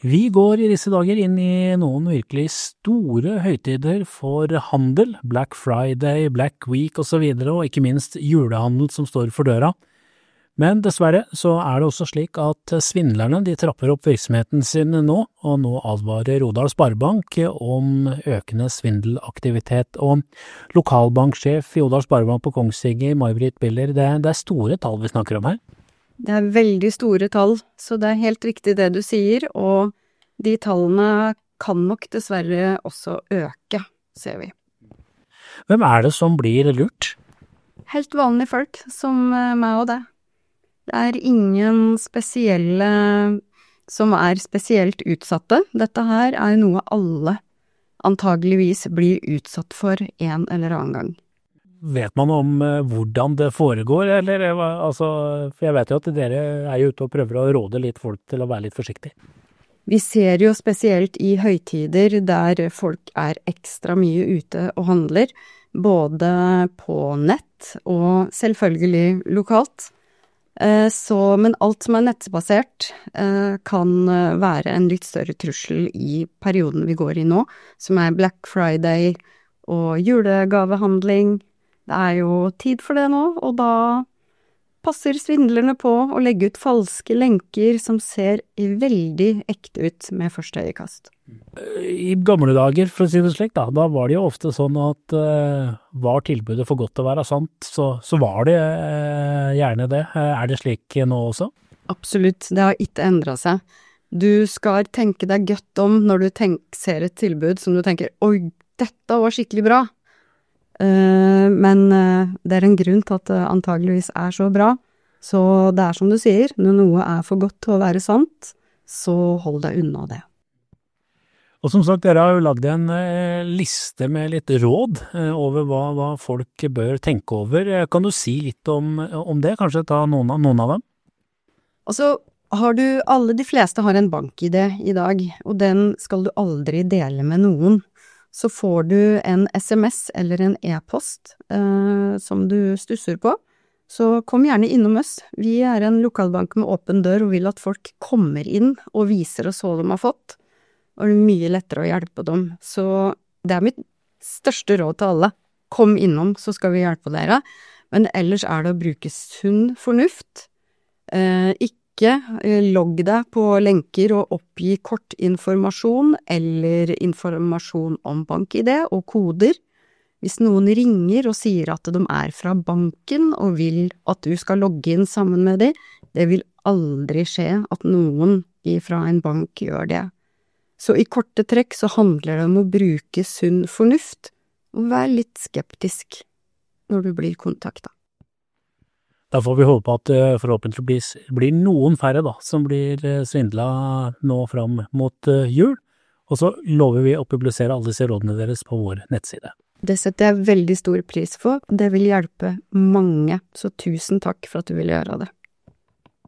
Vi går i disse dager inn i noen virkelig store høytider for handel, Black Friday, Black Week og så videre, og ikke minst julehandel som står for døra. Men dessverre så det også slik at svindlerne de trapper opp virksomheten sin nå, og nå advarer Rodal Sparebank om økende svindelaktivitet. Og lokalbanksjef i Rodal Sparebank på Kongsvinger, May-Britt Biller, det store tall vi snakker om her. Det veldig store tall, så det helt riktig det du sier, og de tallene kan nok dessverre også øke, ser vi. Hvem det som blir lurt? Helt vanlige folk, som meg og det. Det ingen spesielle som spesielt utsatte. Dette her noe alle antageligvis blir utsatt for en eller annen gang. Vet man om hvordan det foregår, eller altså, for jeg vet jo at dere jo ute og prøver å råde litt folk til å være litt forsiktig. Vi ser jo spesielt i høytider der folk ekstra mye ute og handler, både på nett og selvfølgelig lokalt. Men alt som nettbasert kan være en litt større trussel i perioden vi går i nå, som Black Friday og julegavehandling. Det jo tid for det nå, og da passer svindlerne på å legge ut falske lenker som ser veldig ekte ut med første øyekast. I gamle dager, for å si det slik, da var det jo ofte sånn at var tilbudet for godt til å være sant, så var det gjerne det. Det slik nå også? Absolutt, det har ikke endret seg. Du skal tenke deg godt om når du ser et tilbud som du tenker, oi, dette var skikkelig bra. Men det en grunn til at det antageligvis så bra. Så det som du sier, når noe for godt til å være sant, så hold deg unna det. Og som sagt, dere har jo lagd en liste med litt råd over hva folk bør tenke over. Kan du si litt om det? Kanskje ta noen av dem? Altså, de fleste har en bank-ID i dag, og den skal du aldri dele med noen. Så får du en SMS eller en e-post som du stusser på, så kom gjerne innom oss. Vi en lokalbank med åpen dør og vil at folk kommer inn og viser oss hva de har fått, og det mye lettere å hjelpe dem. Så det mitt største råd til alle. Kom innom, så skal vi hjelpe dere. Men ellers det å bruke sunn fornuft. Ikke logg deg på lenker og oppgi kortinformasjon eller informasjon om bank-ID og koder. Hvis noen ringer og sier at de fra banken og vil at du skal logge inn sammen med dem, det vil aldri skje at noen fra en bank gjør det. Så i korte trekk så handler det om å bruke sunn fornuft og være litt skeptisk når du blir kontaktet. Da får vi håpe at forhåpentligvis blir noen færre som blir svindlet nå fram mot jul, og så lover vi å publisere alle disse rådene deres på vår nettside. Det setter jeg veldig stor pris for. Det vil hjelpe mange, så tusen takk for at du vil gjøre det.